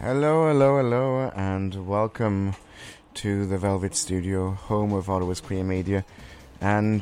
Hello, hello, hello, and welcome to the Velvet Studio, home of Ottawa's Queer Media. And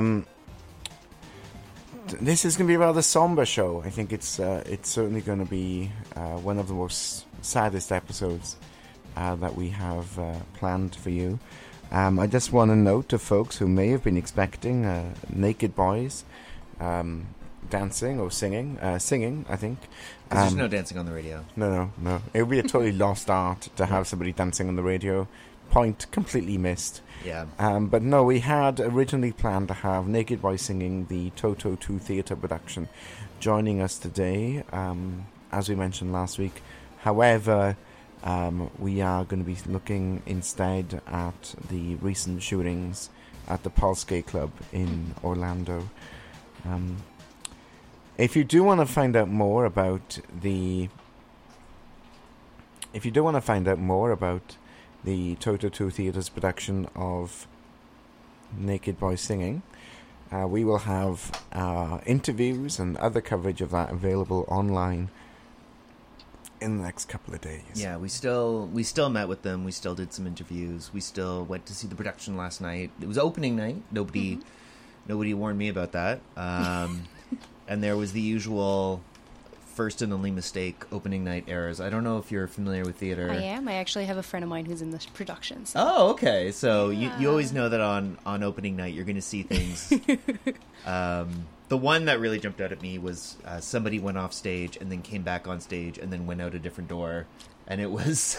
this is going to be a rather somber show. I think it's certainly going to be one of the most saddest episodes that we have planned for you. I just want to note to folks who may have been expecting naked boys dancing or singing, I think. There's no dancing on the radio. No. It would be a totally lost art to have somebody dancing on the radio. Point completely missed. Yeah. But no, we had originally planned to have Naked Boys singing, the Toto 2 theatre production, joining us today, as we mentioned last week. However, we are going to be looking instead at the recent shootings at the Pulse Gay Club in Orlando. If you do want to find out more about the Toto 2 Theatre's production of Naked Boys Singing, we will have interviews and other coverage of that available online in the next couple of days. Yeah, we still met with them. We still did some interviews. We still went to see the production last night. It was opening night. Nobody warned me about that. And there was the usual first and only mistake opening night errors. I don't know if you're familiar with theater. I am. I actually have a friend of mine who's in this production. So. Oh, okay. So you always know that on opening night you're going to see things. The one that really jumped out at me was somebody went off stage and then came back on stage and then went out a different door. And it was...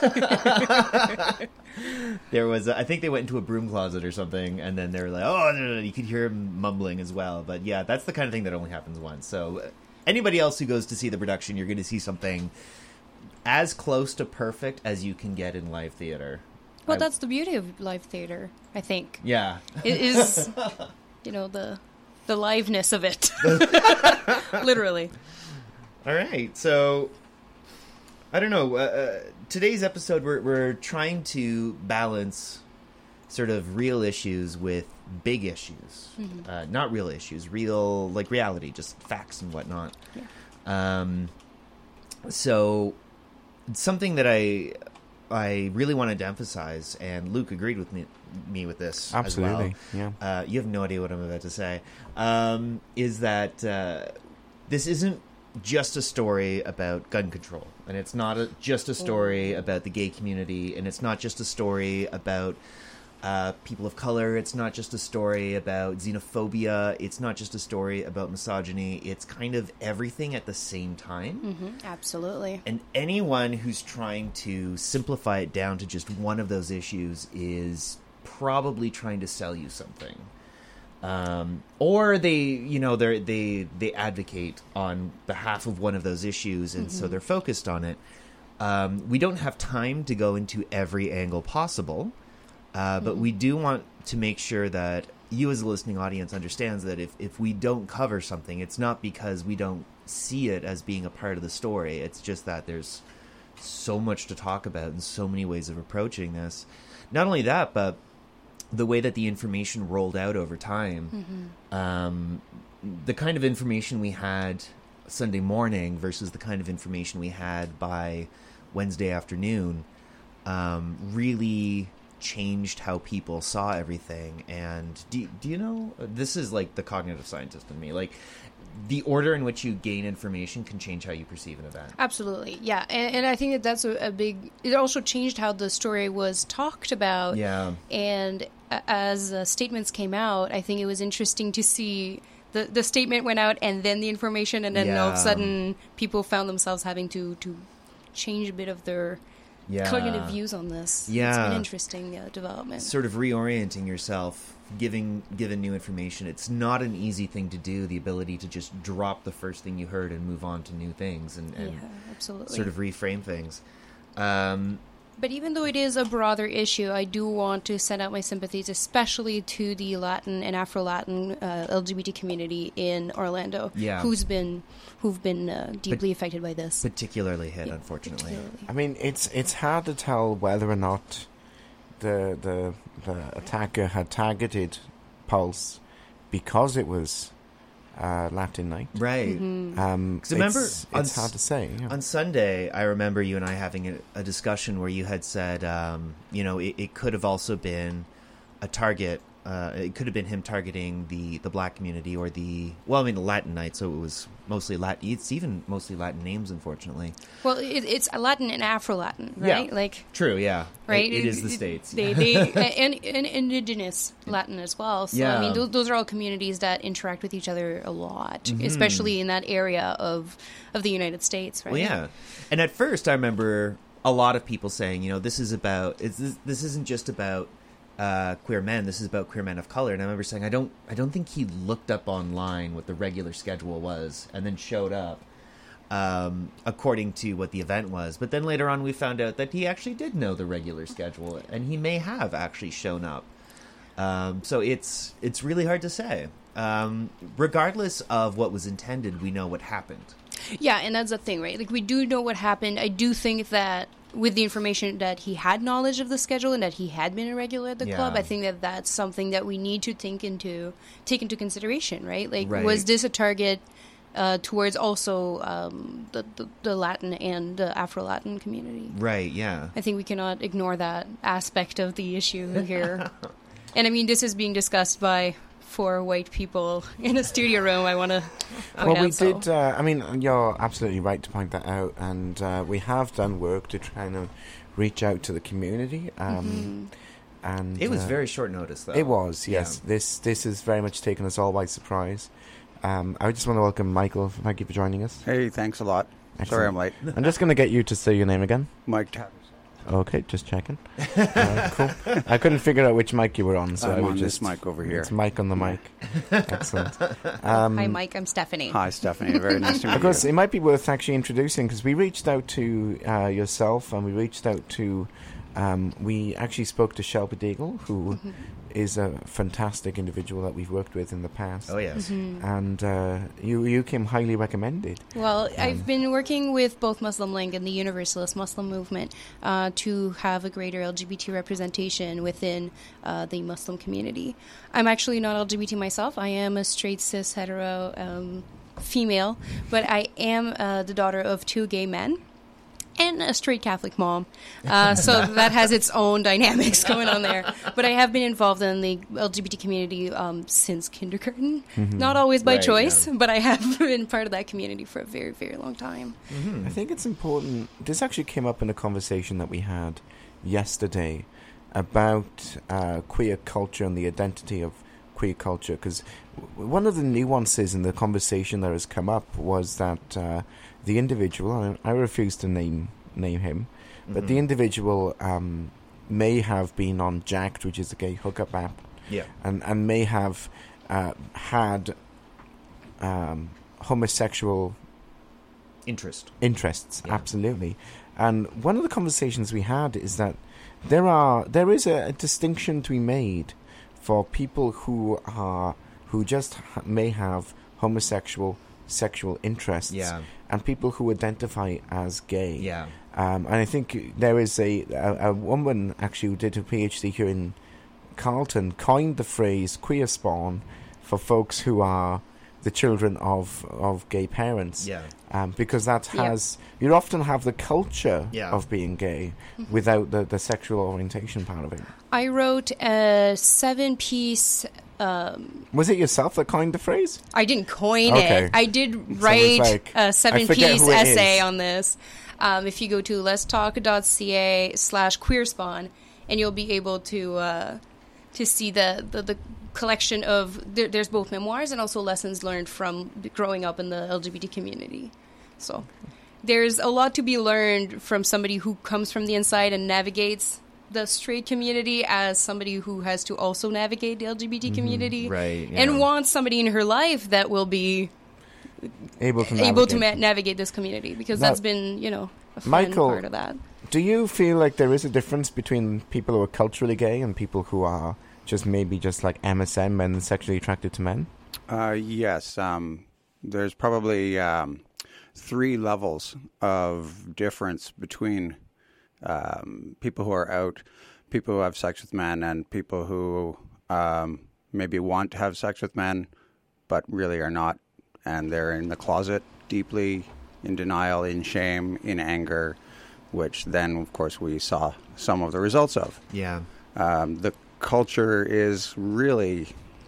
there was... I think they went into a broom closet or something, and then they were like, oh, no, you could hear him mumbling as well. But yeah, that's the kind of thing that only happens once. So anybody else who goes to see the production, you're going to see something as close to perfect as you can get in live theater. Well, that's the beauty of live theater, I think. Yeah. It is, the liveness of it. Literally. All right, so... I don't know. Today's episode, we're trying to balance sort of real issues with big issues. Mm-hmm. Not real issues, real, like reality, just facts and whatnot. Yeah. So something that I really wanted to emphasize, and Luke agreed with me with this. Absolutely, as well. Yeah. You have no idea what I'm about to say. Is that this isn't just a story about gun control, and it's not just a story about the gay community, and it's not just a story about people of color, it's not just a story about xenophobia, it's not just a story about misogyny, it's kind of everything at the same time. Mm-hmm, absolutely. And anyone who's trying to simplify it down to just one of those issues is probably trying to sell you something. Or they advocate on behalf of one of those issues, and so they're focused on it. We don't have time to go into every angle possible, but we do want to make sure that you as a listening audience understands that if we don't cover something, it's not because we don't see it as being a part of the story. It's just that there's so much to talk about and so many ways of approaching this. Not only that, but the way that the information rolled out over time, the kind of information we had Sunday morning versus the kind of information we had by Wednesday afternoon really changed how people saw everything. And do you know, this is like the cognitive scientist in me, like the order in which you gain information can change how you perceive an event. Absolutely, yeah. And I think that's a big... It also changed how the story was talked about. Yeah. And as statements came out, I think it was interesting to see the statement went out and then the information, and then all of a sudden people found themselves having to change a bit of their cognitive views on this. Yeah. It's been interesting development. Sort of reorienting yourself, given new information. It's not an easy thing to do, the ability to just drop the first thing you heard and move on to new things and absolutely. Sort of reframe things. But even though it is a broader issue, I do want to send out my sympathies, especially to the Latin and Afro-Latin LGBT community in Orlando, who've been deeply affected by this. Particularly hit, unfortunately. I mean, it's hard to tell whether or not the attacker had targeted Pulse because it was Latin night. Right. Mm-hmm. Remember, it's hard to say. Yeah. On Sunday, I remember you and I having a discussion where you had said, it could have also been a target. It could have been him targeting the black community or the Latin night. So it was mostly Latin. It's even mostly Latin names, unfortunately. Well, it's Latin and Afro-Latin, right? Yeah. Like, true, yeah. right. It is the States. They and indigenous Latin as well. So Yeah. I mean, those are all communities that interact with each other a lot, Mm-hmm. especially in that area of the United States, right? Well, yeah. And at first, I remember a lot of people saying, this isn't just about queer men. This is about queer men of color. And I remember saying, I don't think he looked up online what the regular schedule was and then showed up according to what the event was. But then later on, we found out that he actually did know the regular schedule, and he may have actually shown up. So it's really hard to say. Regardless of what was intended, we know what happened. Yeah, and that's the thing, right? Like, we do know what happened. I do think that with the information that he had knowledge of the schedule and that he had been a regular at the club, I think that that's something that we need to take into consideration, right? Like, was this a target towards also the Latin and the Afro-Latin community? Right, yeah. I think we cannot ignore that aspect of the issue here. And I mean, this is being discussed by 4 white people in a studio room. I want to point out. Did. I mean, you're absolutely right to point that out, and we have done work to try and reach out to the community. And it was very short notice, though. It was, yes. Yeah. This has very much taken us all by surprise. I just want to welcome Michael. Thank you for joining us. Hey, thanks a lot. Excellent. Sorry I'm late. I'm just going to get you to say your name again. Mike Tavis. Okay, just checking. Cool. I couldn't figure out which mic you were on, so I'm I on just this mic over here. It's Mike on the mic. Excellent. Hi, Mike. I'm Stephanie. Hi, Stephanie. Very nice to meet you. Because it might be worth actually introducing, because we reached out to yourself, and we reached out to. We actually spoke to Shelby Deagle, who is a fantastic individual that we've worked with in the past. Oh, yes. And you came highly recommended. Well, I've been working with both Muslim Link and the Universalist Muslim Movement to have a greater LGBT representation within the Muslim community. I'm actually not LGBT myself. I am a straight, cis, hetero female, but I am the daughter of 2 gay men and a straight Catholic mom. So that has its own dynamics going on there. But I have been involved in the LGBT community since kindergarten. Not always by choice, but I have been part of that community for a very, very long time. I think it's important. This actually came up in a conversation that we had yesterday about queer culture and the identity of queer culture, because one of the nuances in the conversation that has come up was that the individual, I refuse to name him, but the individual may have been on Jacked, which is a gay hookup app, and may have had homosexual interests, absolutely. And one of the conversations we had is that there is a distinction to be made for people who just may have homosexual sexual interests, and people who identify as gay. And I think there is a woman actually who did a PhD here in Carleton coined the phrase queer spawn for folks who are the children of gay parents. Because that has you often have the culture of being gay without the sexual orientation part of it. I wrote a 7-piece. Was it yourself that coined the phrase? I didn't coin it. I did write a 7-piece essay on this. If you go to letstalk.ca/queerspawn, and you'll be able to see the collection of there's both memoirs and also lessons learned from growing up in the LGBT community. So there's a lot to be learned from somebody who comes from the inside and navigates the straight community as somebody who has to also navigate the LGBT community, and wants somebody in her life that will be able to navigate this community, because that's been, a fun part of that. Do you feel like there is a difference between people who are culturally gay and people who are just like MSM, men sexually attracted to men? Yes. There's probably 3 levels of difference between people who are out, people who have sex with men, and people who maybe want to have sex with men but really are not. And they're in the closet, deeply in denial, in shame, in anger, which then, of course, we saw some of the results of. Yeah. The culture is really...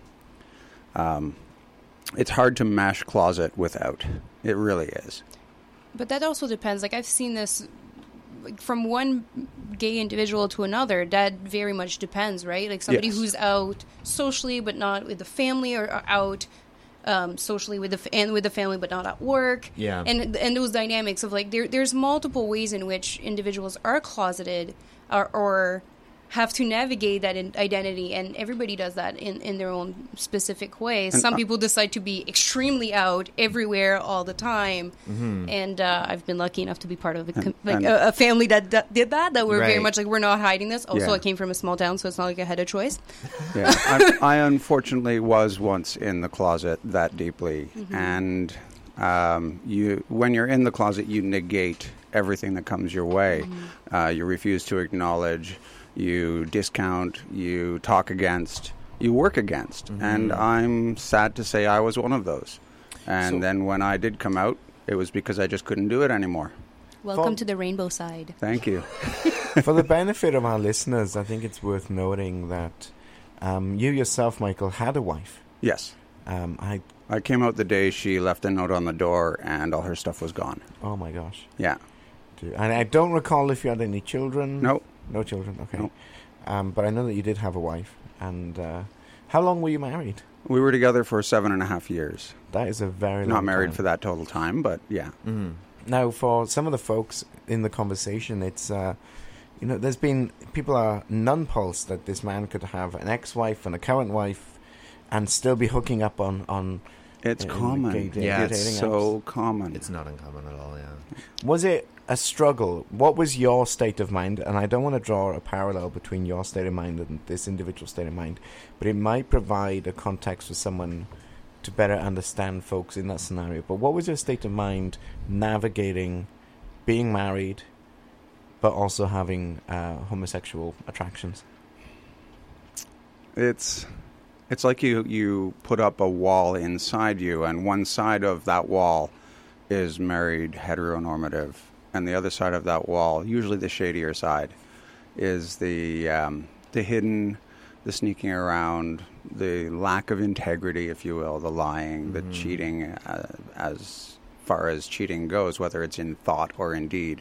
it's hard to mash closet without. It really is. But that also depends. Like, I've seen this from one gay individual to another. That very much depends, right? Like, somebody Yes. who's out socially but not with the family, or out socially with the family but not at work. Yeah. And those dynamics of, like, there's multiple ways in which individuals are closeted or have to navigate that identity, and everybody does that in their own specific way. And Some people decide to be extremely out everywhere all the time, and I've been lucky enough to be part of a family that did that were very Right. much like, we're not hiding this. Also, Yeah. I came from a small town, so it's not like I had a choice. Yeah, I unfortunately was once in the closet that deeply, and when you're in the closet, you negate everything that comes your way. You refuse to acknowledge, you discount, you talk against, you work against, and I'm sad to say I was one of those. And then when I did come out, it was because I just couldn't do it anymore. Welcome to the rainbow side. Thank you. For the benefit of our listeners, I think it's worth noting that you yourself, Michael, had a wife. Yes. I came out the day she left a note on the door and all her stuff was gone. Oh my gosh. Yeah. And I don't recall if you had any children. No. No children, okay. No. But I know that you did have a wife. And how long were you married? We were together for 7.5 years. That is a very long Not married time. for that total time, but yeah. Now, for some of the folks in the conversation, it's, there's been, people are nonplussed that this man could have an ex-wife and a current wife and still be hooking up on It's common. Yeah, It's dating so apps. common. It's not uncommon at all, yeah. Was it a struggle? What was your state of mind? And I don't want to draw a parallel between your state of mind and this individual state of mind, but it might provide a context for someone to better understand folks in that scenario. But what was your state of mind navigating being married, but also having homosexual attractions? It's like you put up a wall inside you, and one side of that wall is married heteronormative, and the other side of that wall, usually the shadier side, is the hidden, the sneaking around, the lack of integrity, if you will, the lying, the cheating, as far as cheating goes, whether it's in thought or in deed.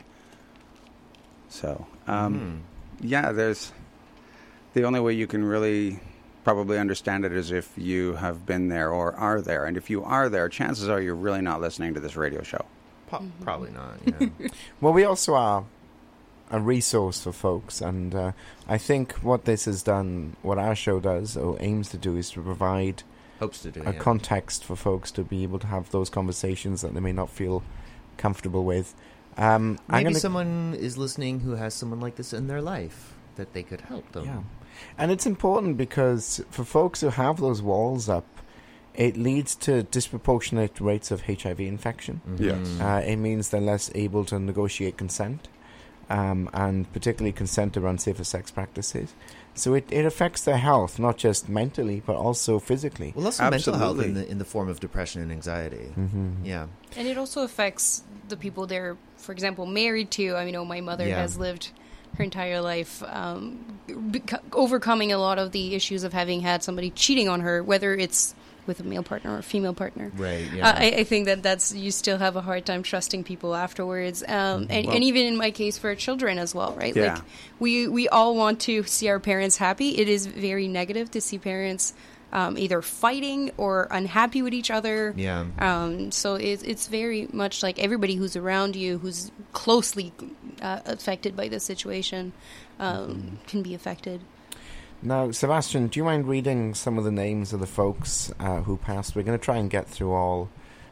So, yeah, there's the only way you can really probably understand it is if you have been there or are there. And if you are there, chances are you're really not listening to this radio show. Probably not, yeah. Well, we also are a resource for folks, and I think what this has done, what our show does or aims to do, is to provide Hopes to do, a yeah. context for folks to be able to have those conversations that they may not feel comfortable with. Maybe someone is listening who has someone like this in their life that they could help them. Yeah. And it's important because for folks who have those walls up, it leads to disproportionate rates of HIV infection. Yes. It means they're less able to negotiate consent, and particularly consent around safer sex practices. So it affects their health, not just mentally, but also physically. Well, also mental health Absolutely. in the form of depression and anxiety. Yeah. And it also affects the people they're, for example, married to. I mean, my mother Yeah. has lived her entire life overcoming a lot of the issues of having had somebody cheating on her, whether it's with a male partner or a female partner. Right, yeah. I think that's you still have a hard time trusting people afterwards, and even in my case for children as well, right? Yeah. Like we all want to see our parents happy. It is very negative to see parents either fighting or unhappy with each other. Yeah. So it's very much like everybody who's around you, who's closely affected by this situation, can be affected. Now, Sebastian, do you mind reading some of the names of the folks who passed? We're going to try and get through all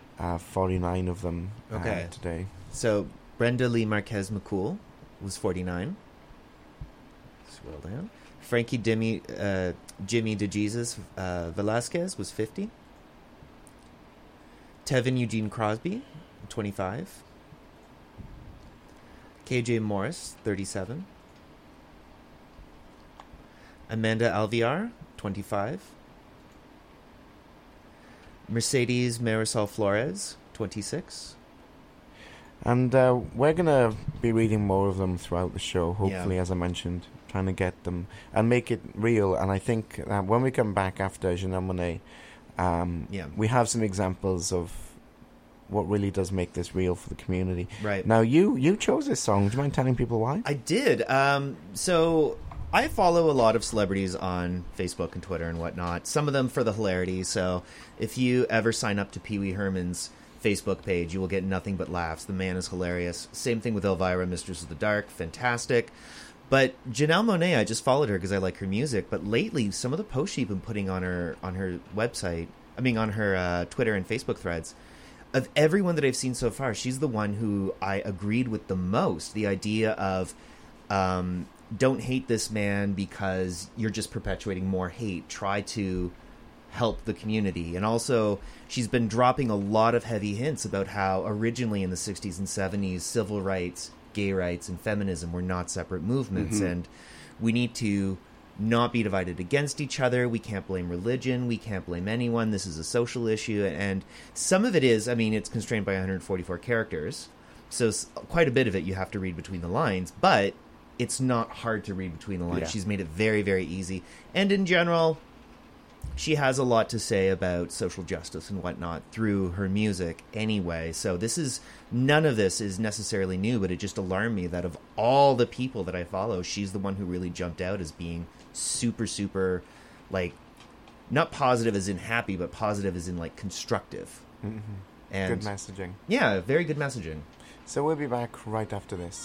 49 of them Okay. today. So Brenda Lee Marquez McCool was 49. Scroll down. Frankie Jimmy DeJesus Velasquez was 50. Tevin Eugene Crosby, 25. KJ Morris, 37. Amanda Alviar, 25. Mercedes Marisol Flores, 26. And we're going to be reading more of them throughout the show, hopefully, as I mentioned, trying to get them and make it real. And I think when we come back after Janelle Monáe, we have some examples of what really does make this real for the community. Right. Now, you chose this song. Do you mind telling people why? I did. So I follow a lot of celebrities on Facebook and Twitter and whatnot, some of them for the hilarity. So if you ever sign up to Pee Wee Herman's Facebook page, you will get nothing but laughs. The man is hilarious. Same thing with Elvira, Mistress of the Dark. Fantastic. But Janelle Monáe, I just followed her because I like her music. But lately, some of the posts she's been putting on her website, on her Twitter and Facebook threads, of everyone that I've seen so far, she's the one who I agreed with the most. The idea of don't hate this man because you're just perpetuating more hate. Try to help the community. And also, she's been dropping a lot of heavy hints about how originally in the 60s and 70s, civil rights, gay rights, and feminism were not separate movements. Mm-hmm. And we need to not be divided against each other. We can't blame religion. We can't blame anyone. This is a social issue. And some of it is, it's constrained by 144 characters. So quite a bit of it you have to read between the lines. But it's not hard to read between the lines. Yeah. She's made it very, very easy. And in general, she has a lot to say about social justice and whatnot through her music anyway. So none of this is necessarily new, but it just alarmed me that of all the people that I follow, she's the one who really jumped out as being super, super, not positive as in happy, but positive as in, constructive. Mm-hmm. And good messaging. Yeah, very good messaging. So we'll be back right after this.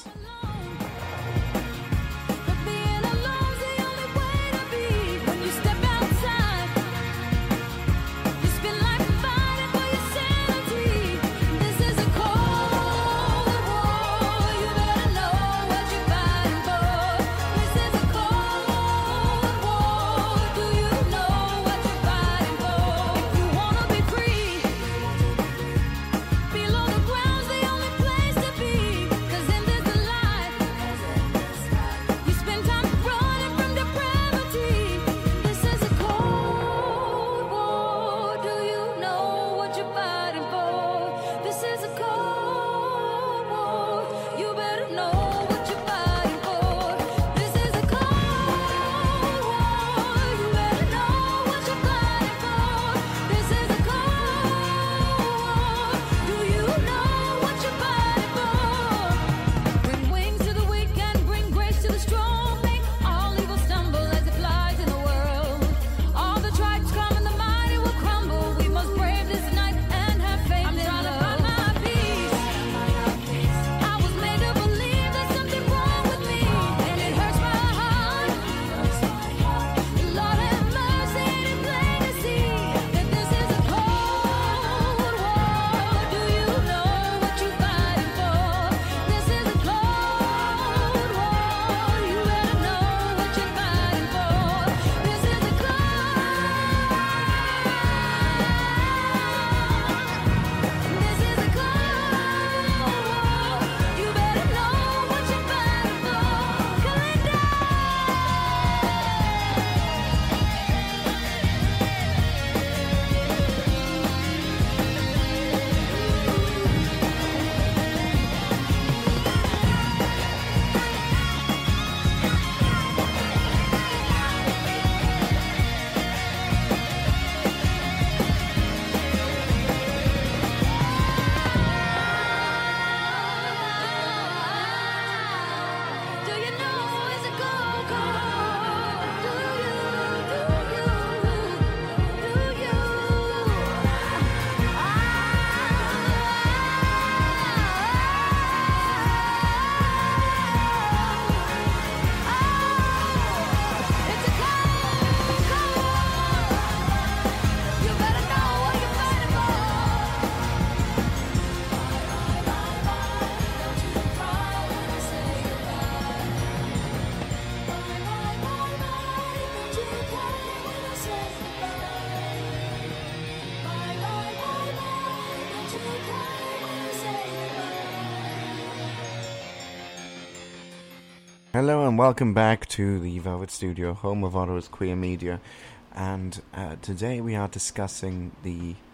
Hello and welcome back to the Velvet Studio, home of Ottawa's queer media. And today we are discussing the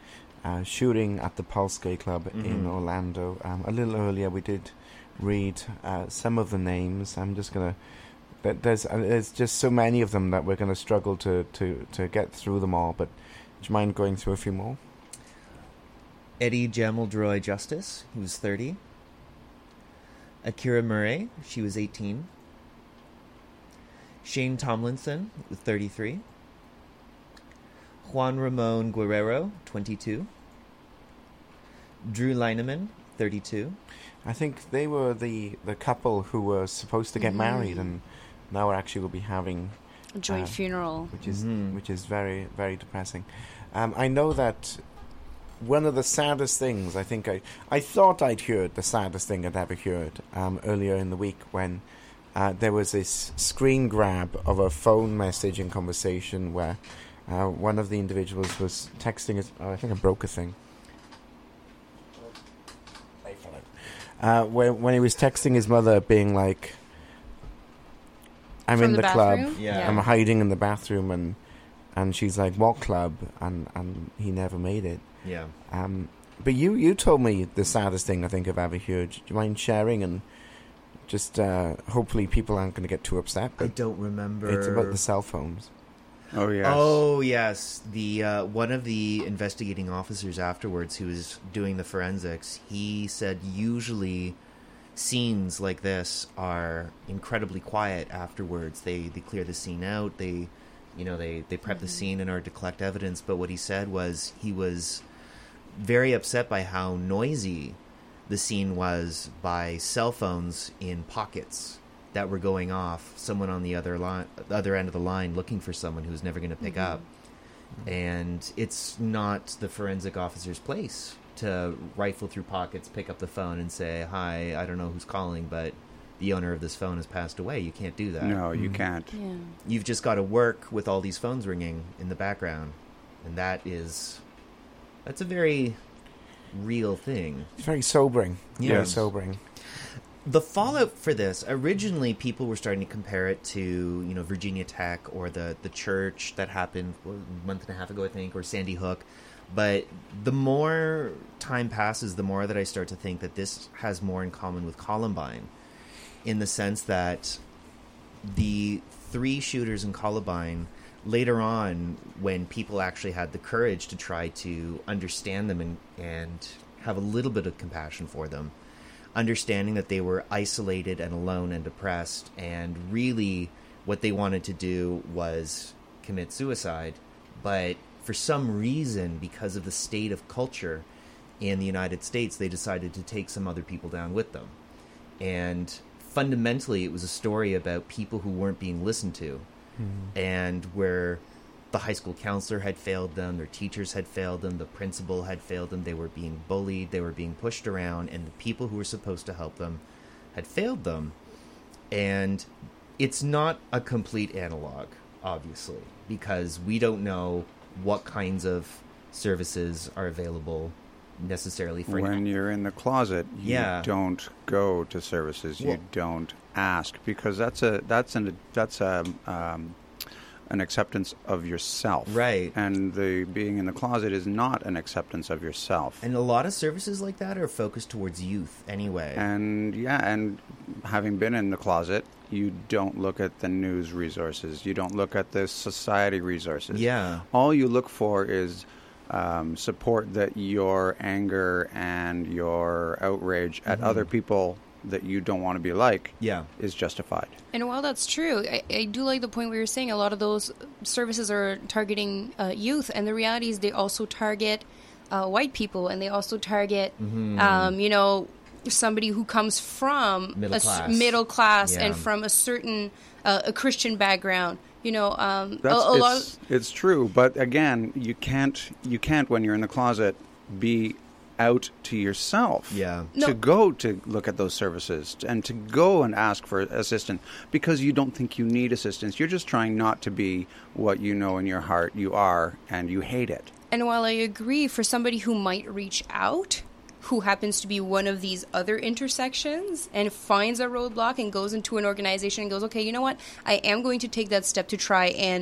shooting at the Pulse Gay Club in Orlando. A little earlier, we did read some of the names. I'm just gonna. There's just so many of them that we're going to struggle to get through them all. But do you mind going through a few more? Eddie Jamaldroy Justice, he was 30. Akira Murray, she was 18. Shane Tomlinson, 33. Juan Ramon Guerrero, 22. Drew Lineman, 32. I think they were the couple who were supposed to get married, and now we actually will be having a joint funeral, which is very, very depressing. I know that one of the saddest things, I think I thought I'd heard the saddest thing I'd ever heard earlier in the week when there was this screen grab of a phone messaging conversation where one of the individuals was texting his... I think I broke a thing. When he was texting his mother being like, I'm From in the club, Yeah. I'm hiding in the bathroom, and she's like, what club? And he never made it. Yeah. But you told me the saddest thing I think I've ever heard. Do you mind sharing? And just hopefully people aren't going to get too upset. I But don't remember. it's about the cell phones. Oh, yes. Oh, yes. The one of the investigating officers afterwards who was doing the forensics, he said usually scenes like this are incredibly quiet afterwards. They clear the scene out. They prep the scene in order to collect evidence. But what he said was he was very upset by how noisy the scene was by cell phones in pockets that were going off, someone on the other end of the line looking for someone who's never going to pick up. And it's not the forensic officer's place to rifle through pockets, pick up the phone and say, hi, I don't know who's calling, but the owner of this phone has passed away. You can't do that. No, you can't. Yeah. You've just got to work with all these phones ringing in the background. And that's a very real thing. It's very sobering. Very Yes. sobering. The fallout for this, originally people were starting to compare it to, Virginia Tech or the church that happened a month and a half ago, I think, or Sandy Hook. But the more time passes, the more that I start to think that this has more in common with Columbine, in the sense that the 3 shooters in Columbine, later on, when people actually had the courage to try to understand them and have a little bit of compassion for them, understanding that they were isolated and alone and depressed, and really what they wanted to do was commit suicide. But for some reason, because of the state of culture in the United States, they decided to take some other people down with them. And fundamentally, it was a story about people who weren't being listened to, and where the high school counselor had failed them, their teachers had failed them, the principal had failed them, they were being bullied, they were being pushed around, and the people who were supposed to help them had failed them. And it's not a complete analog, obviously, because we don't know what kinds of services are available necessarily for When you're in the closet, you Yeah. don't go to services. You Well- don't ask, because that's an acceptance of yourself. Right. And the being in the closet is not an acceptance of yourself. And a lot of services like that are focused towards youth anyway. And having been in the closet, you don't look at the news resources. You don't look at the society resources. Yeah. All you look for is support that your anger and your outrage at other people that you don't want to be like Yeah. is justified. And while that's true, I do like the point where you're saying a lot of those services are targeting youth, and the reality is they also target white people, and they also target, somebody who comes from middle class Yeah. and from a certain a Christian background. A lot of, It's true, but again, you can't when you're in the closet be out to yourself. Yeah. No. To go to look at those services and to go and ask for assistance because you don't think you need assistance. You're just trying not to be what you know in your heart you are, and you hate it. And while I agree, for somebody who might reach out, who happens to be one of these other intersections and finds a roadblock and goes into an organization and goes, okay, you know what? I am going to take that step to try and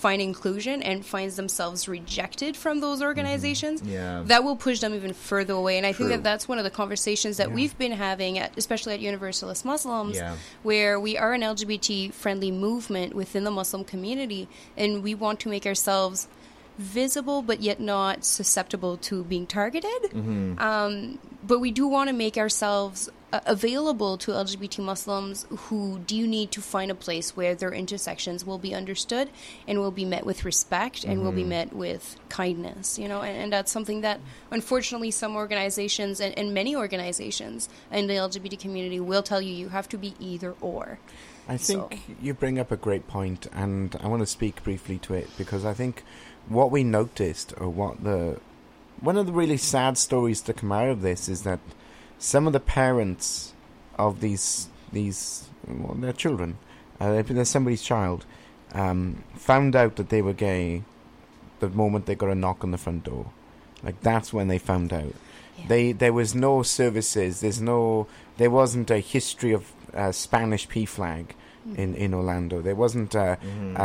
find inclusion and finds themselves rejected from those organizations, Yeah. that will push them even further away. And I think True. that that's one of the conversations that we've been having, especially at Universalist Muslims, where we are an LGBT-friendly movement within the Muslim community, and we want to make ourselves visible but yet not susceptible to being targeted. But we do want to make ourselves available to LGBT Muslims who do need to find a place where their intersections will be understood and will be met with respect and will be met with kindness, and that's something that unfortunately some organizations and many organizations in the LGBT community will tell you you have to be either or. I think you bring up a great point, and I want to speak briefly to it, because I think what we noticed, or one of the really sad stories to come out of this, is that some of the parents of these their children, they're somebody's child, found out that they were gay the moment they got a knock on the front door. Like, that's when they found out. Yeah. There was no services. There wasn't a history of Spanish PFLAG in Orlando. There wasn't a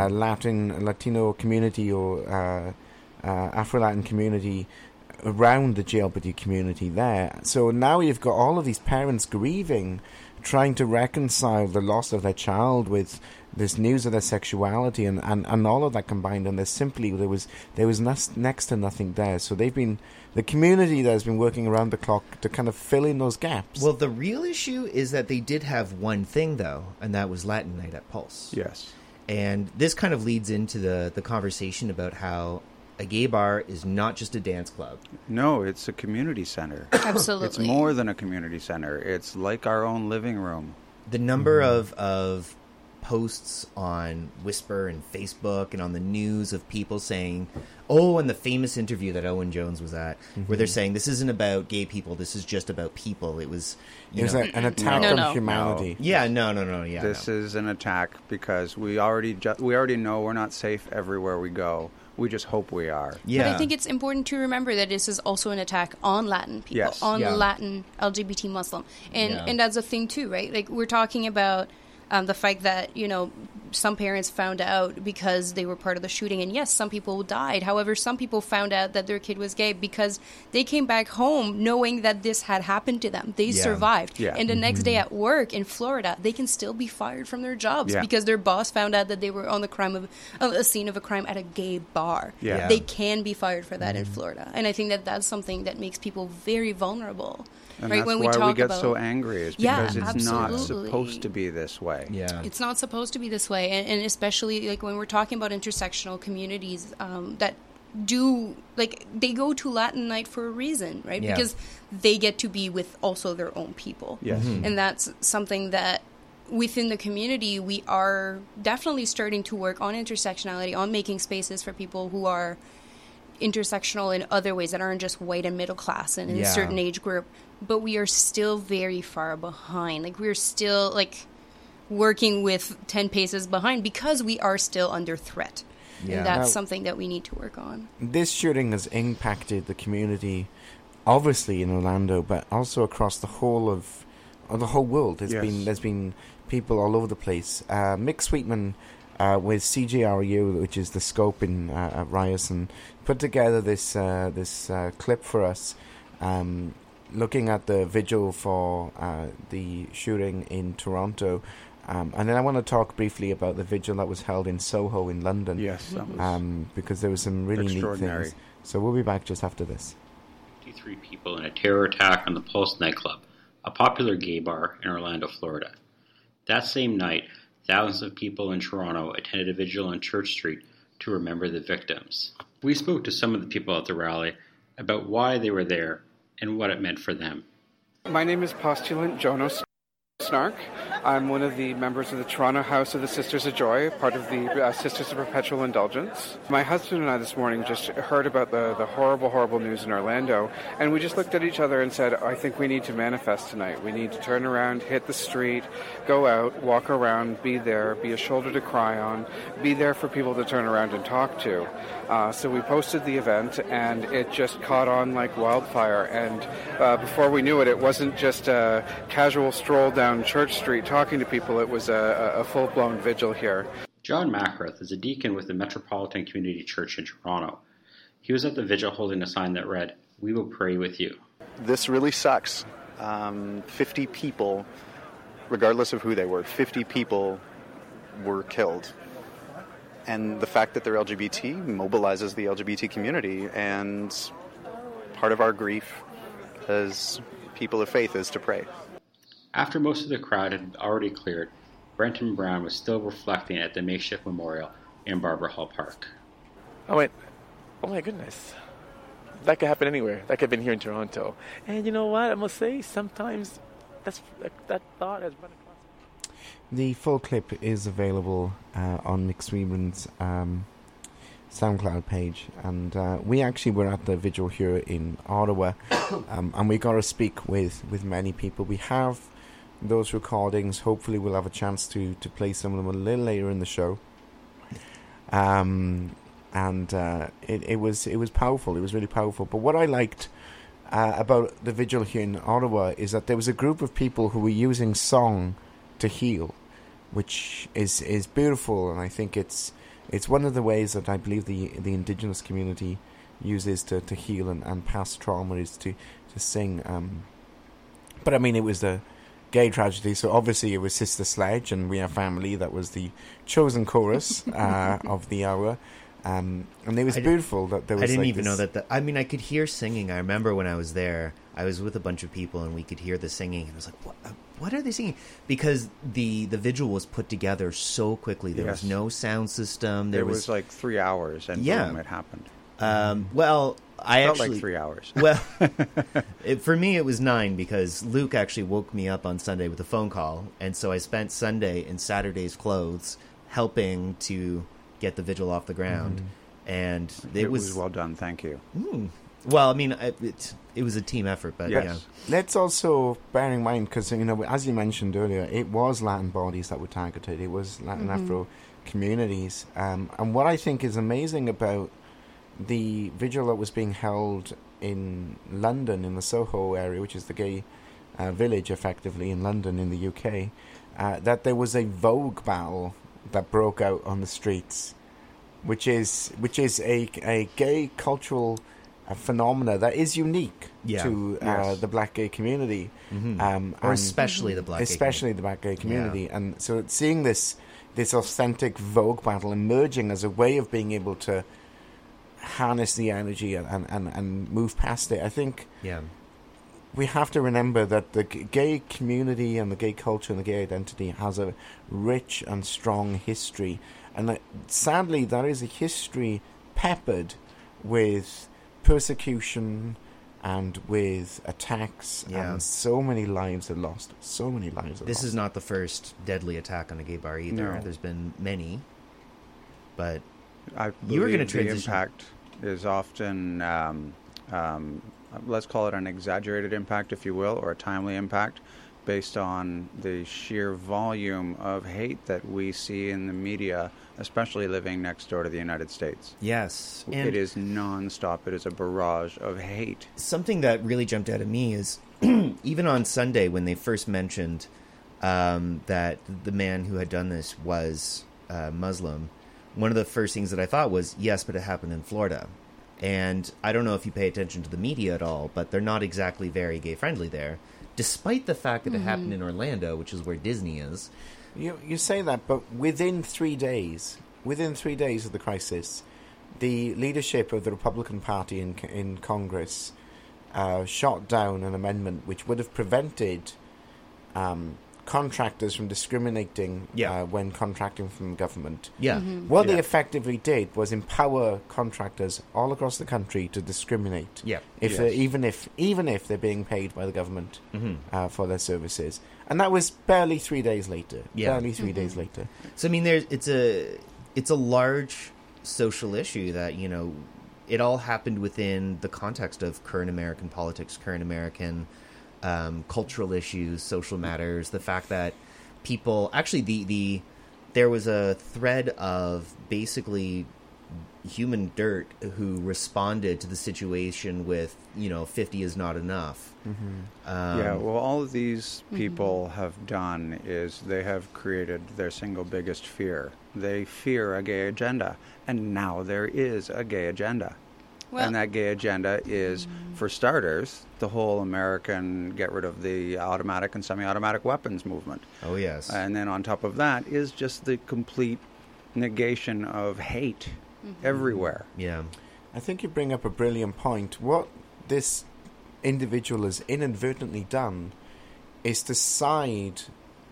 Latino community or Afro-Latin community around the GLBT community there. So now you've got all of these parents grieving, trying to reconcile the loss of their child with this news of their sexuality and all of that combined, and there was next to nothing there. So the community there has been working around the clock to kind of fill in those gaps. Well, the real issue is that they did have one thing, though, and that was Latin Night at Pulse. Yes. And this kind of leads into the conversation about how a gay bar is not just a dance club. No, it's a community center. Absolutely. It's more than a community center. It's like our own living room. The number of posts on Whisper and Facebook and on the news of people saying, and the famous interview that Owen Jones was at, where they're saying, this isn't about gay people, this is just about people. It was an attack on humanity. Yeah, no. Yeah, this is an attack because we already know we're not safe everywhere we go. We just hope we are. Yeah. But I think it's important to remember that this is also an attack on Latin people, on Latin LGBT Muslim. And that's a thing too, right? Like, we're talking about the fact that, some parents found out because they were part of the shooting. And yes, some people died. However, some people found out that their kid was gay because they came back home knowing that this had happened to them. They survived. Yeah. And the next day at work in Florida, they can still be fired from their jobs because their boss found out that they were on a scene of a crime at a gay bar. Yeah. They can be fired for that in Florida. And I think that that's something that makes people very vulnerable. And right? that's when why we get about, so angry, is because it's absolutely. not supposed to be this way. Yeah. It's not supposed to be this way. And especially like when we're talking about intersectional communities that do, like, they go to Latin Night for a reason, right? Yeah. Because they get to be with also their own people. Yes. And that's something that within the community, we are definitely starting to work on intersectionality, on making spaces for people who are intersectional in other ways that aren't just white and middle class and in a certain age group. But we are still very far behind. Like, we're still, like, working with 10 paces behind because we are still under threat. Yeah. And that's something that we need to work on. This shooting has impacted the community, obviously in Orlando, but also across the whole world. There's been people all over the place. Mick Sweetman with CJRU, which is the Scope in Ryerson, put together this clip for us, looking at the vigil for the shooting in Toronto. And then I want to talk briefly about the vigil that was held in Soho in London. Yes, that was because there was some really neat things. So we'll be back just after this. 53 people in a terror attack on the Pulse nightclub, a popular gay bar in Orlando, Florida. That same night, thousands of people in Toronto attended a vigil on Church Street to remember the victims. We spoke to some of the people at the rally about why they were there and what it meant for them. My name is Postulant Jonas Snark. I'm one of the members of the Toronto House of the Sisters of Joy, part of the Sisters of Perpetual Indulgence. My husband and I this morning just heard about the horrible, horrible news in Orlando, and we just looked at each other and said, I think we need to manifest tonight. We need to turn around, hit the street, go out, walk around, be there, be a shoulder to cry on, be there for people to turn around and talk to. So we posted the event, and it just caught on like wildfire. And before we knew it, it wasn't just a casual stroll down Church Street talking to people. It was a full-blown vigil here. John Mackworth is a deacon with the Metropolitan Community Church in Toronto. He was at the vigil holding a sign that read, "We will pray with you." This really sucks. 50 people, regardless of who they were, 50 people were killed. And the fact that they're LGBT mobilizes the LGBT community, and part of our grief as people of faith is to pray. After most of the crowd had already cleared, Brenton Brown was still reflecting at the makeshift memorial in Barbara Hall Park. I went, oh my goodness, that could happen anywhere. That could have been here in Toronto. And you know what? I must say, sometimes that thought has run across. The full clip is available on Nick Sweeman's SoundCloud page, and we actually were at the vigil here in Ottawa, and we got to speak with many people. We have those recordings. Hopefully we'll have a chance to play some of them a little later in the show. It was powerful. It was really powerful. But what I liked about the vigil here in Ottawa is that there was a group of people who were using song to heal, which is beautiful, and I think it's one of the ways that I believe the Indigenous community uses to heal and past trauma is to sing. But I mean, it was the gay tragedy, so obviously it was Sister Sledge and We Are Family that was the chosen chorus of the hour. And it was beautiful that there was. I didn't like even know that. I mean, I could hear singing. I remember when I was there, I was with a bunch of people, and we could hear the singing. And I was like, "What are they singing?" Because the vigil was put together so quickly. There was no sound system. There was like 3 hours, and boom, it happened. Well, I felt actually like 3 hours. Well, for me, it was 9 because Luke actually woke me up on Sunday with a phone call, and so I spent Sunday in Saturday's clothes helping to get the vigil off the ground, and it was well done. Thank you. Well, I mean, it was a team effort, but yes. yeah. Let's also bear in mind, because as you mentioned earlier, it was Latin bodies that were targeted. It was Latin Afro communities, and what I think is amazing about the vigil that was being held in London, in the Soho area, which is the gay village, effectively in London, in the UK, that there was a Vogue battle that broke out on the streets, which is a gay cultural phenomena that is unique to the black gay community, or especially the black gay community. And so seeing this authentic Vogue battle emerging as a way of being able to harness the energy and move past it, I think we have to remember that the gay community and the gay culture and the gay identity has a rich and strong history. And sadly, that is a history peppered with persecution and with attacks, and so many lives are lost. This is not the first deadly attack on a gay bar either. No. There's been many. But you were going to transition. The impact is often... let's call it an exaggerated impact, if you will, or a timely impact, based on the sheer volume of hate that we see in the media, especially living next door to the United States. Yes. And it is nonstop. It is a barrage of hate. Something that really jumped out at me is, even on Sunday, when they first mentioned that the man who had done this was Muslim, one of the first things that I thought was, yes, but it happened in Florida. And I don't know if you pay attention to the media at all, but they're not exactly very gay-friendly there, despite the fact that it happened in Orlando, which is where Disney is. You say that, but within 3 days of the crisis, the leadership of the Republican Party in Congress shot down an amendment which would have prevented contractors from discriminating when contracting from the government. What they effectively did was empower contractors all across the country to discriminate. Even if they're being paid by the government for their services, and that was barely 3 days later. Barely 3 days later. So I mean, it's a large social issue that it all happened within the context of current American politics, current American cultural issues, social matters, the fact that people actually there was a thread of basically human dirt who responded to the situation with, 50 is not enough. Well, all of these people have done is they have created their single biggest fear. They fear a gay agenda, and now there is a gay agenda. Well, and that gay agenda is, for starters, the whole American get rid of the automatic and semi-automatic weapons movement. Oh, yes. And then on top of that is just the complete negation of hate everywhere. Yeah. I think you bring up a brilliant point. What this individual has inadvertently done is to side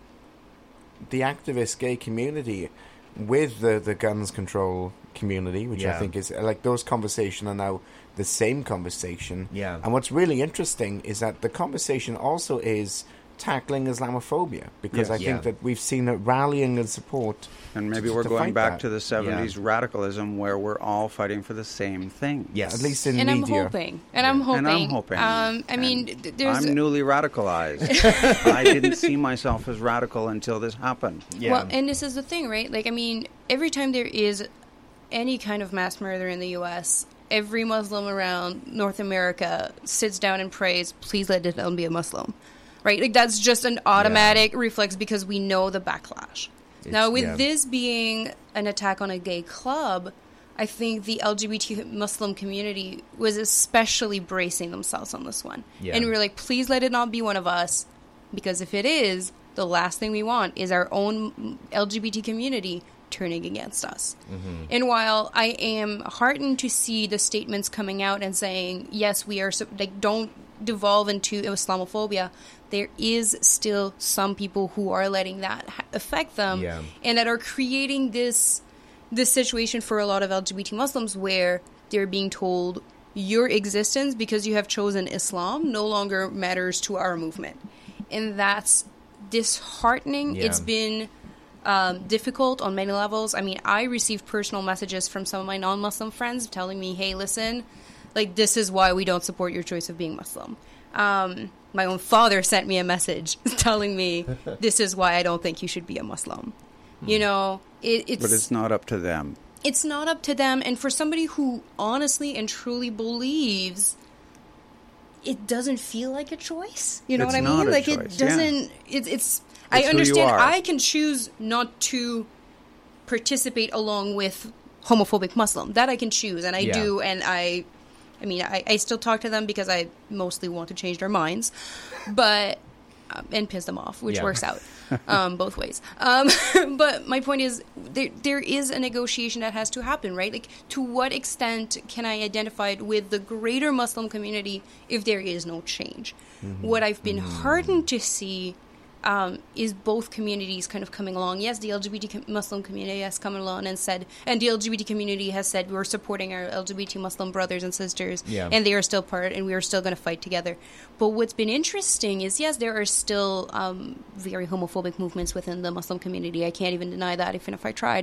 the activist gay community with the guns control community, which I think is like those conversations are now the same conversation. Yeah. And what's really interesting is that the conversation also is tackling Islamophobia, because Yes. I think that we've seen a rallying and support. And maybe to we're going fight back that. to the 70s radicalism where we're all fighting for the same thing. Yes. At least in and I'm media. hoping. And I'm hoping. I mean, there's... I'm newly radicalized. I didn't see myself as radical until this happened. Yeah. Well, and this is the thing, right? Like, I mean, every time there is any kind of mass murder in the U.S., every Muslim around North America sits down and prays, please let it be a Muslim. Right? Like, that's just an automatic reflex because we know the backlash. Now, with this being an attack on a gay club, I think the LGBT Muslim community was especially bracing themselves on this one. Yeah. And we were like, please let it not be one of us, because if it is, the last thing we want is our own LGBT community turning against us. And while I am heartened to see the statements coming out and saying, yes, we are, don't devolve into Islamophobia, there is still some people who are letting that affect them and that are creating this situation for a lot of LGBT Muslims where they're being told your existence because you have chosen Islam no longer matters to our movement. And that's disheartening. Yeah. It's been difficult on many levels. I mean, I received personal messages from some of my non-Muslim friends telling me, hey, listen, like, this is why we don't support your choice of being Muslim. My own father sent me a message telling me, this is why I don't think you should be a Muslim. You know, it's... But it's not up to them. It's not up to them. And for somebody who honestly and truly believes, it doesn't feel like a choice. You know It's what I not mean? a Like, choice, it doesn't... It's I who you understand are. I can choose not to participate along with homophobic Muslim. That I can choose, and I do, and I mean, I still talk to them because I mostly want to change their minds, but and piss them off, which works out both ways. But my point is, there is a negotiation that has to happen, right? Like, to what extent can I identify with the greater Muslim community if there is no change? What I've been heartened to see is both communities kind of coming along. Yes, the LGBT Muslim community has come along and said, and the LGBT community has said, we're supporting our LGBT Muslim brothers and sisters, and they are still part, and we are still going to fight together. But what's been interesting is, yes, there are still very homophobic movements within the Muslim community. I can't even deny that, even if I tried.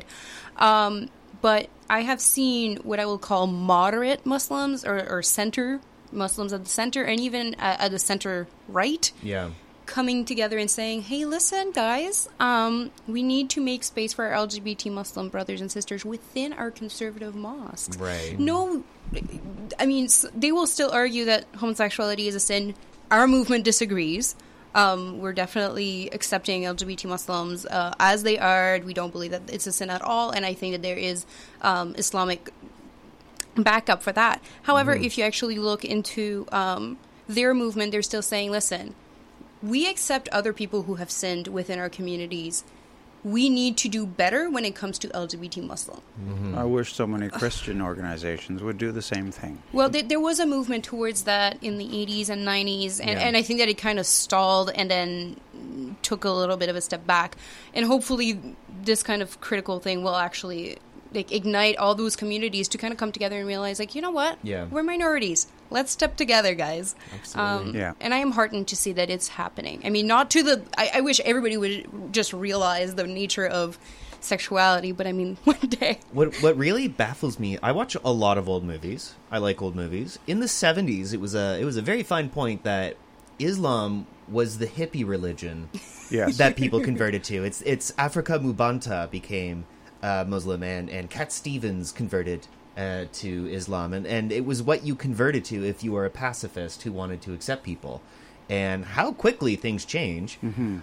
But I have seen what I will call moderate Muslims, or center Muslims at the center, and even at the center right. Yeah. Coming together and saying, hey, listen, guys, we need to make space for our LGBT Muslim brothers and sisters within our conservative mosques. Right. No, I mean, they will still argue that homosexuality is a sin. Our movement disagrees. We're definitely accepting LGBT Muslims as they are. We don't believe that it's a sin at all, and I think that there is Islamic backup for that. However, if you actually look into their movement, they're still saying, listen, we accept other people who have sinned within our communities. We need to do better when it comes to LGBT Muslim. I wish so many Christian organizations would do the same thing. Well, there was a movement towards that in the 80s and 90s, and I think that it kind of stalled and then took a little bit of a step back. And hopefully this kind of critical thing will actually ignite all those communities to kind of come together and realize, like, you know what? Yeah. We're minorities. Let's step together, guys. Absolutely. And I am heartened to see that it's happening. I mean, not to the... I wish everybody would just realize the nature of sexuality, but I mean, one day. What really baffles me, I watch a lot of old movies. I like old movies. In the 70s, it was a very fine point that Islam was the hippie religion that people converted to. It's Afrika Mubanta became Muslim, and Cat Stevens converted to Islam, and it was what you converted to if you were a pacifist who wanted to accept people, and how quickly things change.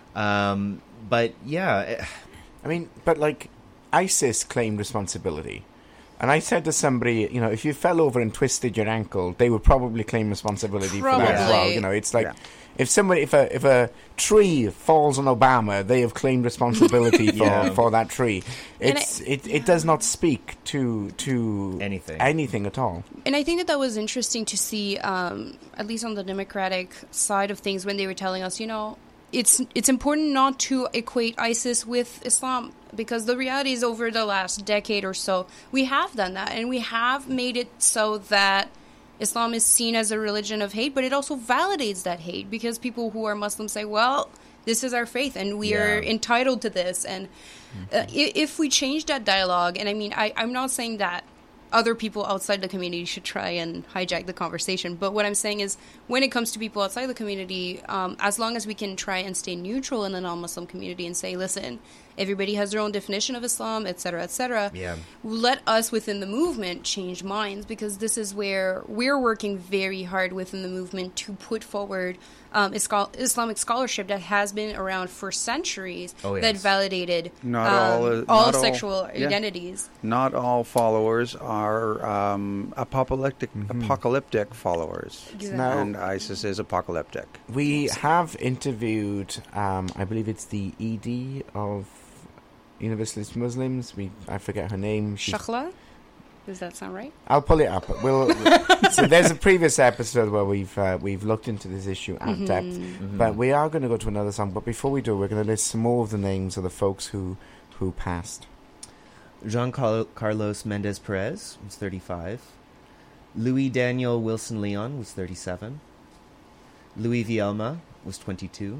But yeah, I mean, but like ISIS claimed responsibility. And I said to somebody, you know, if you fell over and twisted your ankle, they would probably claim responsibility for that as well. You know, it's like if a tree falls on Obama, they have claimed responsibility for that tree. It does not speak to anything at all. And I think that was interesting to see, at least on the Democratic side of things, when they were telling us, you know, it's important not to equate ISIS with Islam, because the reality is over the last decade or so, we have done that, and we have made it so that Islam is seen as a religion of hate, but it also validates that hate, because people who are Muslims say, well, this is our faith, and we are entitled to this. And if we change that dialogue, and I mean, I'm not saying that other people outside the community should try and hijack the conversation. But what I'm saying is, when it comes to people outside the community, as long as we can try and stay neutral in the non-Muslim community and say, listen, everybody has their own definition of Islam, etc., let us within the movement change minds, because this is where we're working very hard within the movement to put forward Islamic scholarship that has been around for centuries that validated all sexual identities. Not all followers are apocalyptic followers. Exactly. And ISIS is apocalyptic. We have interviewed, I believe it's the ED of Universalist Muslims. I forget her name. Shahla? Does that sound right? I'll pull it up. So there's a previous episode where we've looked into this issue at depth, but we are going to go to another song. But before we do, we're going to list some more of the names of the folks who passed. Jean Carlos Mendez Perez was 35. Louis Daniel Wilson Leon was 37. Louis Vielma was 22.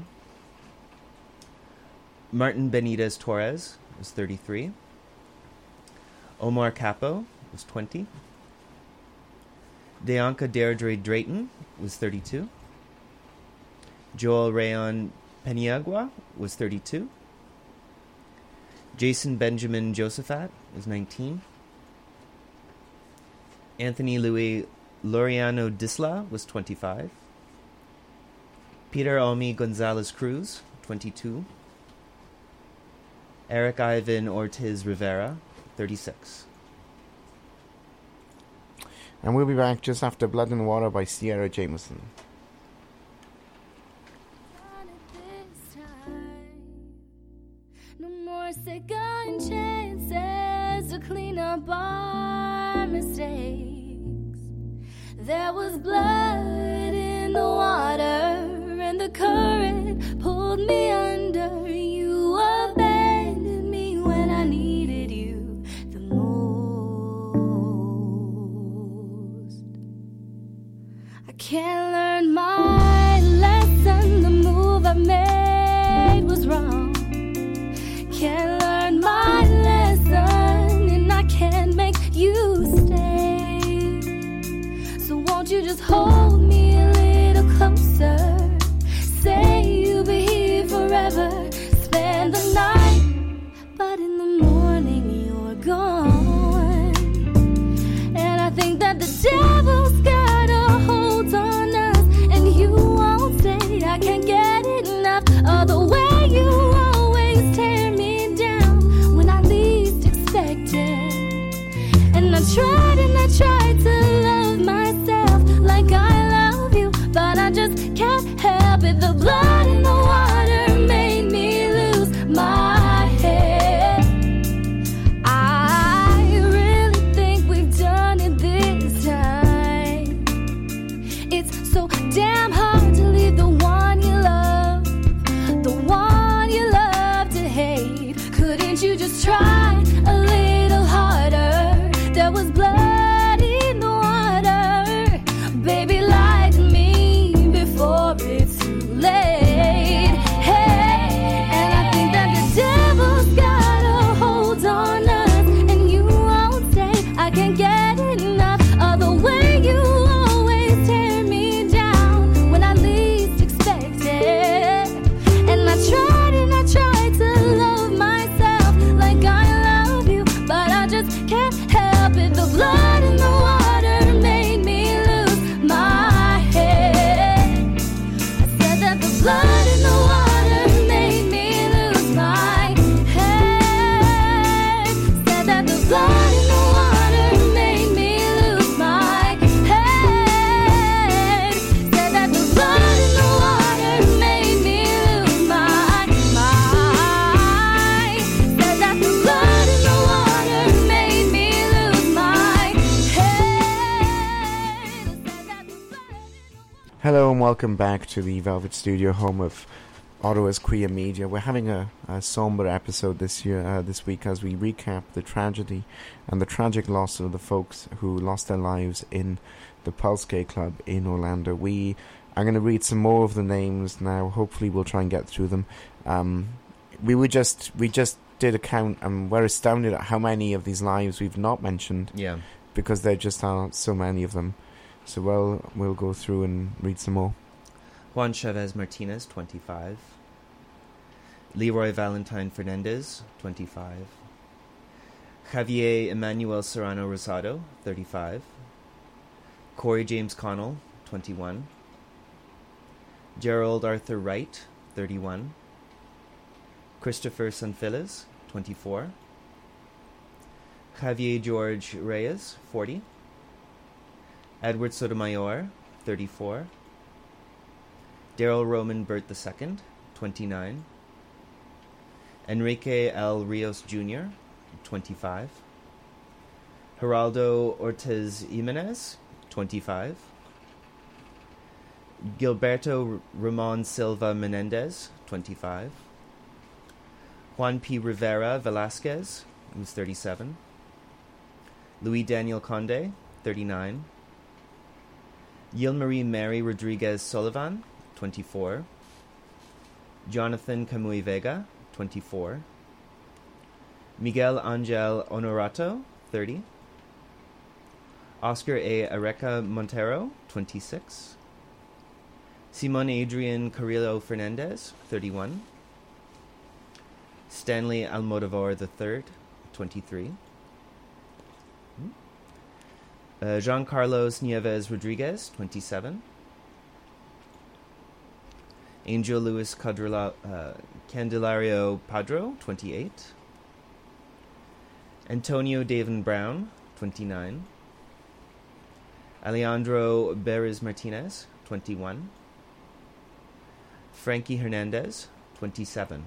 Martin Benitez Torres was 33. Omar Capo was 20. Deanka Deirdre Drayton was 32. Joel Rayon Peniagua was 32. Jason Benjamin Josephat was 19. Anthony Louis Laureano Disla was 25. Peter Omi Gonzalez Cruz, 22. Eric Ivan Ortiz Rivera, 36. And we'll be back just after Blood and Water by Sierra Jameson. No more second chances to clean up our mistakes. There was blood in the water, and the current pulled me under. You abandoned me when I needed you the most. I can't learn my lesson. The move I made was wrong. Can't learn my lesson, and I can't make you stay. So won't you just hold me a little closer? Say you'll be here forever. Spend the night, but in the morning you're gone. And I think that the devil's got a hold on us, and you won't stay. I can't get enough of the way you always tear me down when I least expect it. And I tried to love myself like I love you, but I just can't help it. The blood in the water made me lose my head. I really think we've done it this time. It's so damn hard to leave the one you love, the one you love to hate. Couldn't you just try a little harder? There was blood in the water. Baby, lie to me before it's too late. Hey, and I think that the devil's got a hold on us, and you won't stay. I can't get enough of the way you always tear me down when I least expect it. And I tried to love myself like I love you, welcome back to the Velvet Studio, home of Ottawa's queer media. We're having a somber episode this week, as we recap the tragedy and the tragic loss of the folks who lost their lives in the Pulse Gay Club in Orlando. We are going to read some more of the names now. Hopefully we'll try and get through them. We just did a count, and we're astounded at how many of these lives we've not mentioned. Yeah. Because there just are so many of them. So we'll go through and read some more. Juan Chavez Martinez, 25. Leroy Valentine Fernandez, 25. Javier Emmanuel Serrano Rosado, 35. Corey James Connell, 21. Gerald Arthur Wright, 31. Christopher Sanfilas, 24. Javier George Reyes, 40. Edward Sotomayor, 34. Daryl Roman Burt II, 29. Enrique L. Rios Jr., 25. Geraldo Ortiz Jimenez, 25. Gilberto Ramon Silva Menendez, 25. Juan P. Rivera Velasquez, who's 37. Louis Daniel Conde, 39. Yilmarie Mary Rodriguez Sullivan, 24. Jonathan Camuy Vega, 24. Miguel Angel Honorato, 30. Oscar A. Areca Montero, 26. Simon Adrian Carrillo Fernandez, 31. Stanley Almodovar III, 23. Jean Carlos Nieves Rodriguez, 27. Angel Luis Candelario Padro, 28. Antonio Davin Brown, 29. Alejandro Beres Martinez, 21. Frankie Hernandez, 27.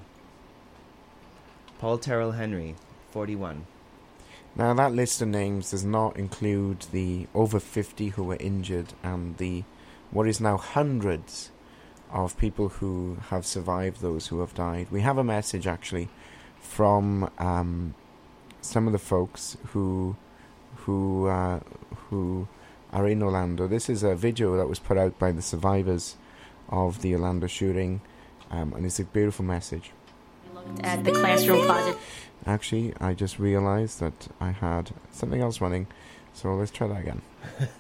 Paul Terrell Henry, 41. Now, that list of names does not include the over 50 who were injured and the what is now hundreds of people who have survived those who have died. We have a message, actually, from some of the folks who are in Orlando. This is a video that was put out by the survivors of the Orlando shooting, and it's a beautiful message. Looked at the classroom closet. Actually, I just realized that I had something else running, so let's try that again.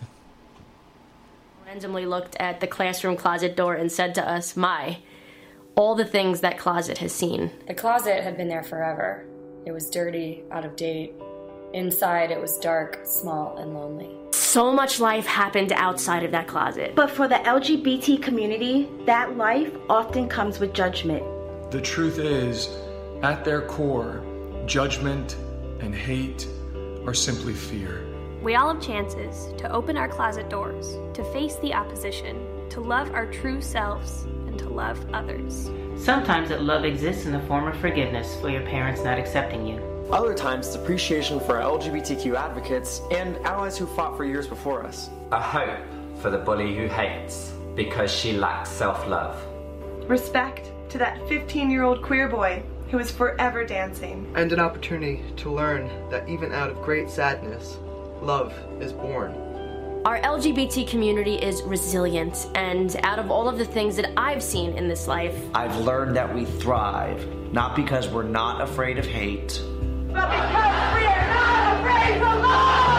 Randomly looked at the classroom closet door and said to us, all the things that closet has seen. The closet had been there forever. It was dirty, out of date. Inside, it was dark, small, and lonely. So much life happened outside of that closet. But for the LGBT community, that life often comes with judgment. The truth is, at their core, judgment and hate are simply fear. We all have chances to open our closet doors, to face the opposition, to love our true selves, and to love others. Sometimes that love exists in the form of forgiveness for your parents not accepting you. Other times, it's appreciation for our LGBTQ advocates and allies who fought for years before us. A hope for the bully who hates because she lacks self-love. Respect to that 15-year-old queer boy who is forever dancing. And an opportunity to learn that even out of great sadness, love is born. Our LGBT community is resilient, and out of all of the things that I've seen in this life, I've learned that we thrive, not because we're not afraid of hate, but because we are not afraid of love!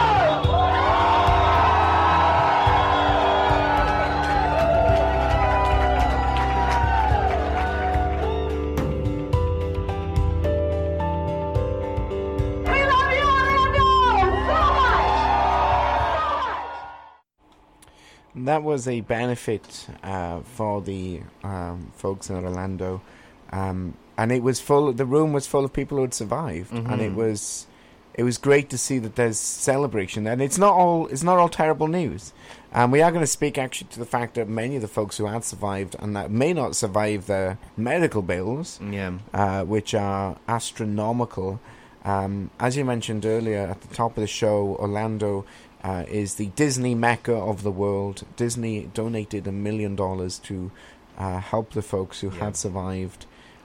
That was a benefit for the folks in Orlando, and it was full. The room was full of people who had survived, and it was great to see that there's celebration. And it's not all terrible news. We are going to speak actually to the fact that many of the folks who had survived and that may not survive their medical bills, which are astronomical. As you mentioned earlier at the top of the show, Orlando is the Disney Mecca of the world. Disney donated $1 million to help the folks who had survived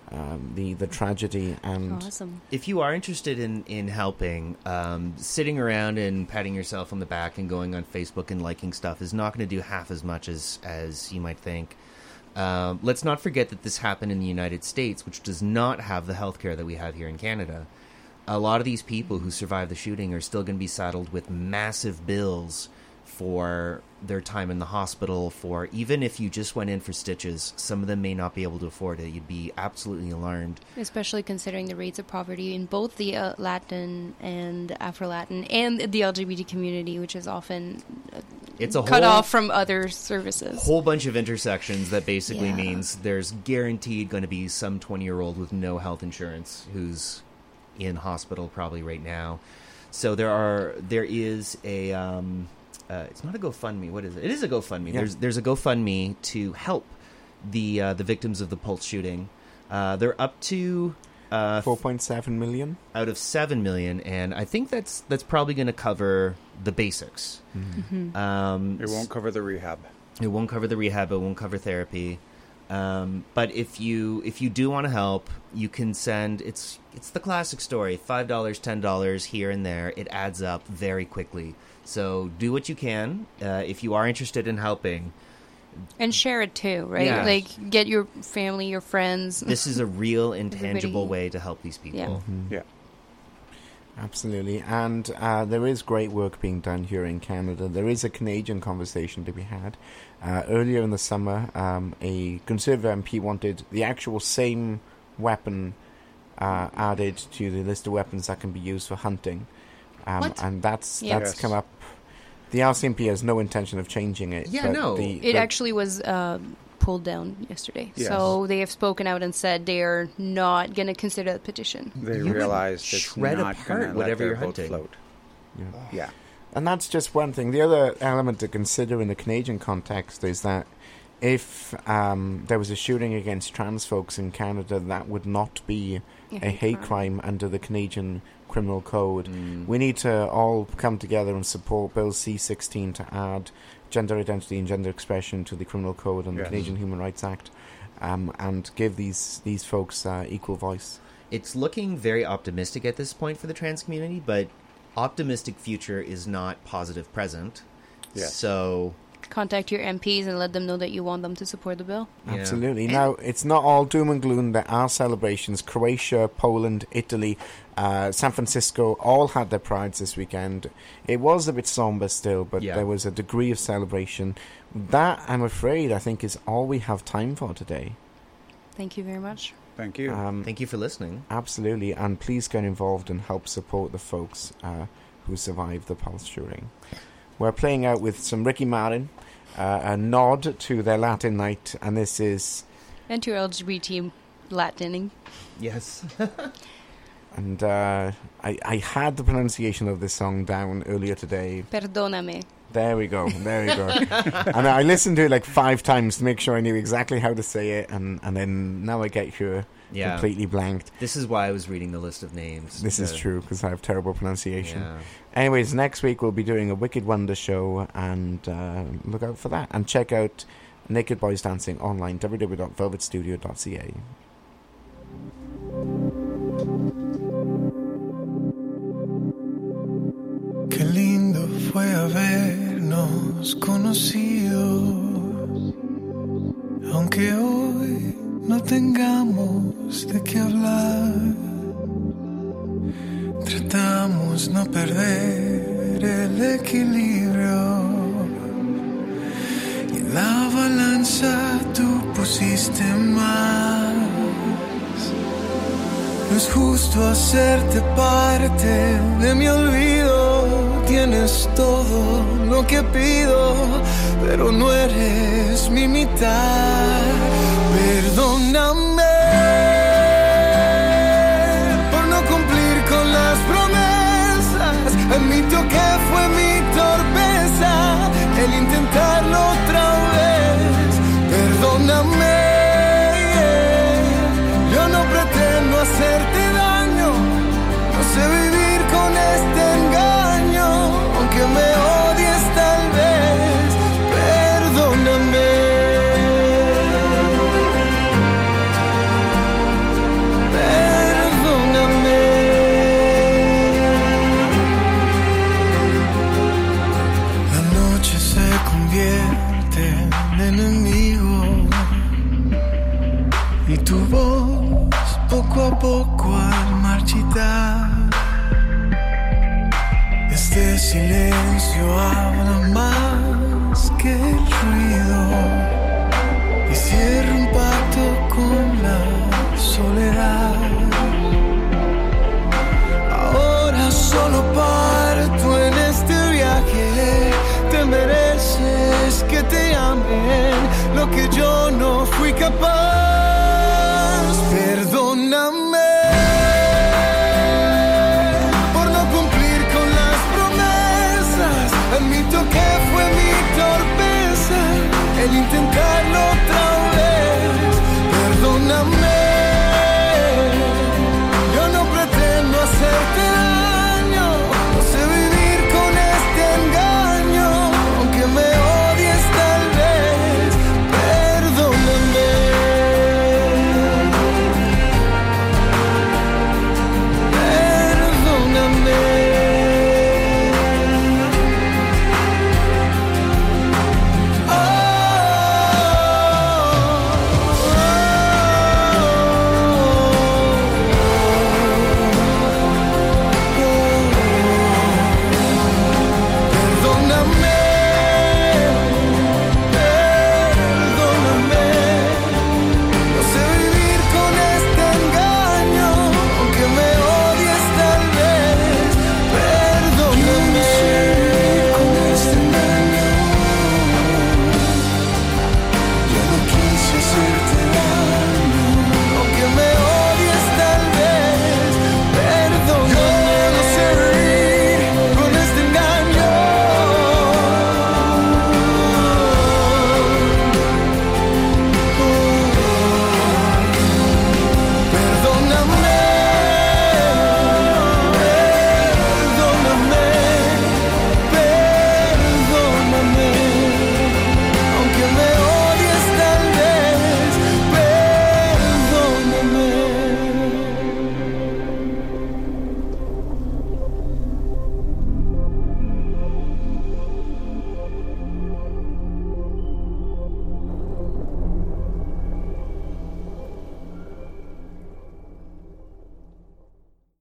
the tragedy. And awesome. If you are interested in helping, sitting around and patting yourself on the back and going on Facebook and liking stuff is not going to do half as much as you might think. Let's not forget that this happened in the United States, which does not have the healthcare that we have here in Canada. A lot of these people who survived the shooting are still going to be saddled with massive bills for their time in the hospital. For even if you just went in for stitches, some of them may not be able to afford it. You'd be absolutely alarmed. Especially considering the rates of poverty in both the Latin and Afro-Latin and the LGBT community, which is often it's a cut off from other services. Whole bunch of intersections that basically means there's guaranteed going to be some 20-year-old with no health insurance who's in hospital probably right now. So there is a it's not a GoFundMe. What is it? It is a GoFundMe. Yeah. There's a GoFundMe to help the victims of the Pulse shooting. They're up to 4.7 million out of 7 million, and I think that's probably going to cover the basics. Mm-hmm. It won't cover the rehab. It won't cover the rehab. It won't cover therapy. But if you do want to help, you can send. It's the classic story: $5, $10 here and there. It adds up very quickly. So do what you can if you are interested in helping. And share it too, right? Yeah. Like, get your family, your friends. This is a real, intangible Everybody. way to help these people. Yeah. Yeah. Absolutely. And there is great work being done here in Canada. There is a Canadian conversation to be had. Earlier in the summer, a Conservative MP wanted the actual same weapon added to the list of weapons that can be used for hunting. And that's come up. The RCMP has no intention of changing it. Yeah, no. It actually was pulled down yesterday. Yes. So they have spoken out and said they are not going to consider the petition. They realized it's shred not apart going to let whatever their you're boat hunting. float. Yeah. And that's just one thing. The other element to consider in the Canadian context is that if there was a shooting against trans folks in Canada, that would not be a hate crime under the Canadian Criminal Code. We need to all come together and support Bill C-16 to add gender identity and gender expression to the Criminal Code and the Canadian Human Rights Act, and give these folks equal voice. It's looking very optimistic at this point for the trans community, but optimistic future is not positive present. Yes. So Contact your MPs and let them know that you want them to support the bill. Absolutely. Now, it's not all doom and gloom. There are celebrations. Croatia, Poland, Italy, San Francisco all had their prides this weekend. It was a bit somber still, but there was a degree of celebration. That, I'm afraid, I think is all we have time for today. Thank you very much. Thank you. Thank you for listening. Absolutely. And please get involved and help support the folks who survived the Pulse shooting. We're playing out with some Ricky Martin, a nod to their Latin night, and this is... And to LGBT Latining. Yes. And I had the pronunciation of this song down earlier today. Perdóname. There we go. And I listened to it like 5 times to make sure I knew exactly how to say it, and then now I get here completely blanked. This is why I was reading the list of names. This is true, because I have terrible pronunciation. Yeah. Anyways, next week we'll be doing a Wicked Wonder show, and look out for that. And check out Naked Boys Dancing online, www.velvetstudio.ca. Qué lindo fue habernos conocido, aunque hoy no tengamos de qué hablar. Tratamos no perder el equilibrio y en la balanza tú pusiste más. No es justo hacerte parte de mi olvido. Tienes todo lo que pido, pero no eres mi mitad. Perdóname por no cumplir con las promesas. Admito que fue mi torpeza el intentarlo otra vez. Perdóname, yo no pretendo hacerte daño. No sé vivir con este engaño, aunque me odie. silencio habla más que el ruido y cierra un pacto con la soledad. Ahora solo parto en este viaje, te mereces que te amen lo que yo no fui capaz